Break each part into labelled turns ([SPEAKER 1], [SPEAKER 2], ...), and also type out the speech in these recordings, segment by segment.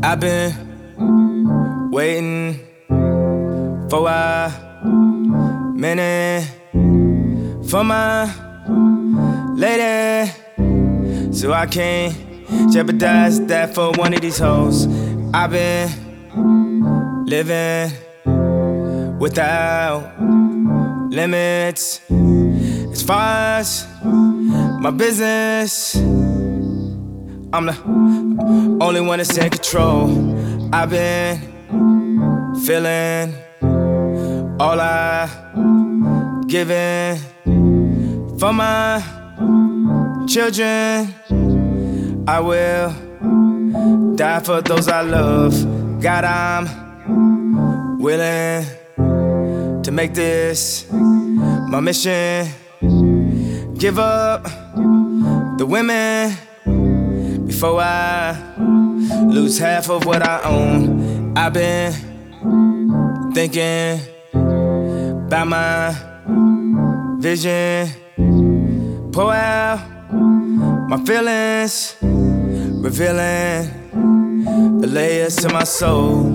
[SPEAKER 1] I've been waiting for a minute for my lady, so I can't jeopardize that for one of these hoes. I've been living without limits as far as my business. I'm the only one that's in control. I've been feeling all I given for my children. I will die for those I love. God, I'm willing to make this my mission. Give up the women before I lose half of what I own. I've been thinking about my vision, pour out my feelings, revealing the layers to my soul.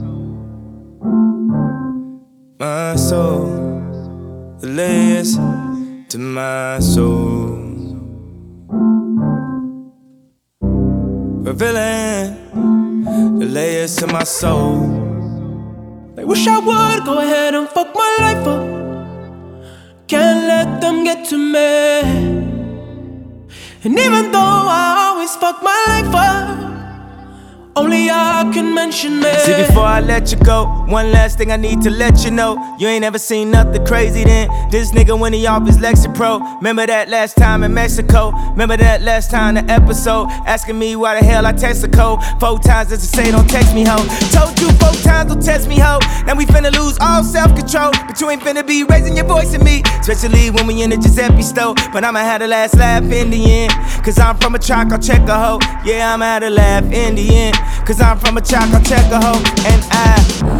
[SPEAKER 1] My soul, the layers to my soul. Revealing the layers to my soul.
[SPEAKER 2] They wish I would go ahead and fuck my life up. Can't let them get to me. And even though I always fuck my life up, only I can mention it.
[SPEAKER 1] See, before I let you go, one last thing I need to let you know. You ain't ever seen nothing crazy then. This nigga when he off his Lexapro. Remember that last time in Mexico? Remember that last time the episode? Asking me why the hell I text a code 4 times just to say don't text me, ho. Told you 4 times don't text me, ho. Now we finna lose all self-control, but you ain't finna be raising your voice at me, especially when we in the Giuseppe store. But I'ma have the last laugh in the end, cause I'm from a track, I'll check a hoe. Yeah, I'ma have the laugh in the end, cause I'm from a track, I'll check a hoe. And I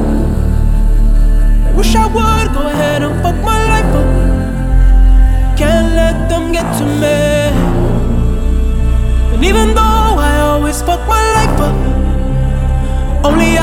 [SPEAKER 2] wish I would go ahead and fuck my life up. Can't let them get to me. And even though I always fuck my life up, only